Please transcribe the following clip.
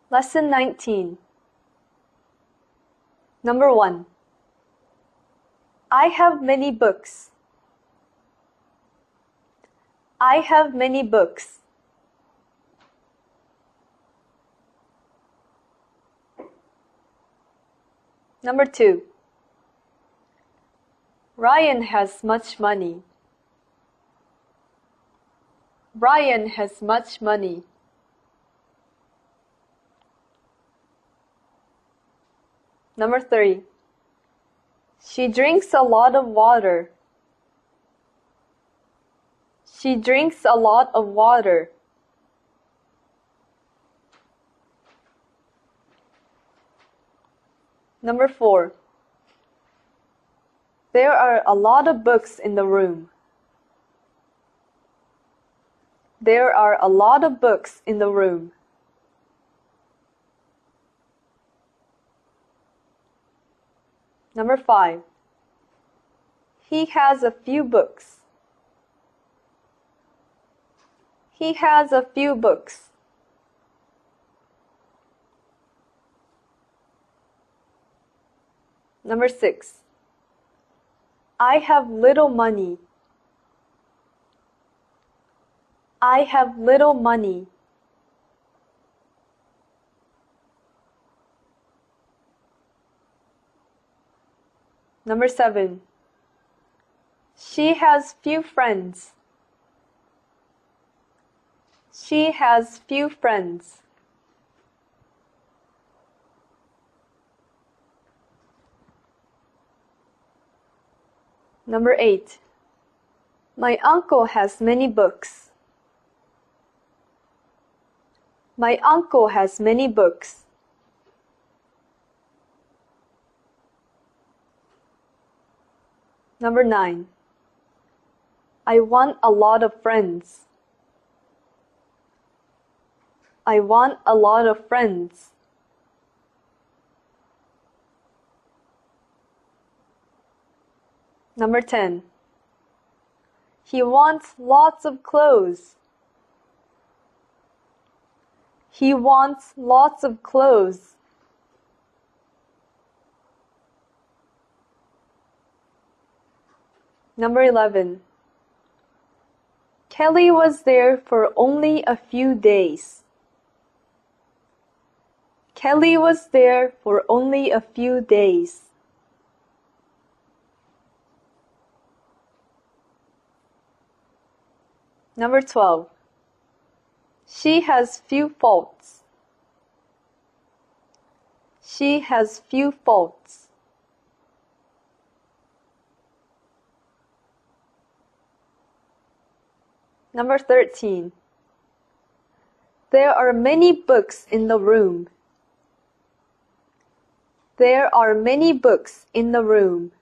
Lesson 19. Number 1. I have many books. I have many books. Number 2. Ryan has much money. Ryan has much money. Number 3. She drinks a lot of water. She drinks a lot of water. Number 4. There are a lot of books in the room. There are a lot of books in the room. Number 5. He has a few books. He has a few books. Number 6. I have little money. I have little money. Number 7. She has few friends. She has few friends. Number 8. My uncle has many books. My uncle has many books. Number 9. I want a lot of friends. I want a lot of friends. Number 10. He wants lots of clothes. He wants lots of clothes. Number 11. Kelly was there for only a few days. Kelly was there for only a few days. Number 12. She has few faults. She has few faults. Number 13. There are many books in the room. There are many books in the room.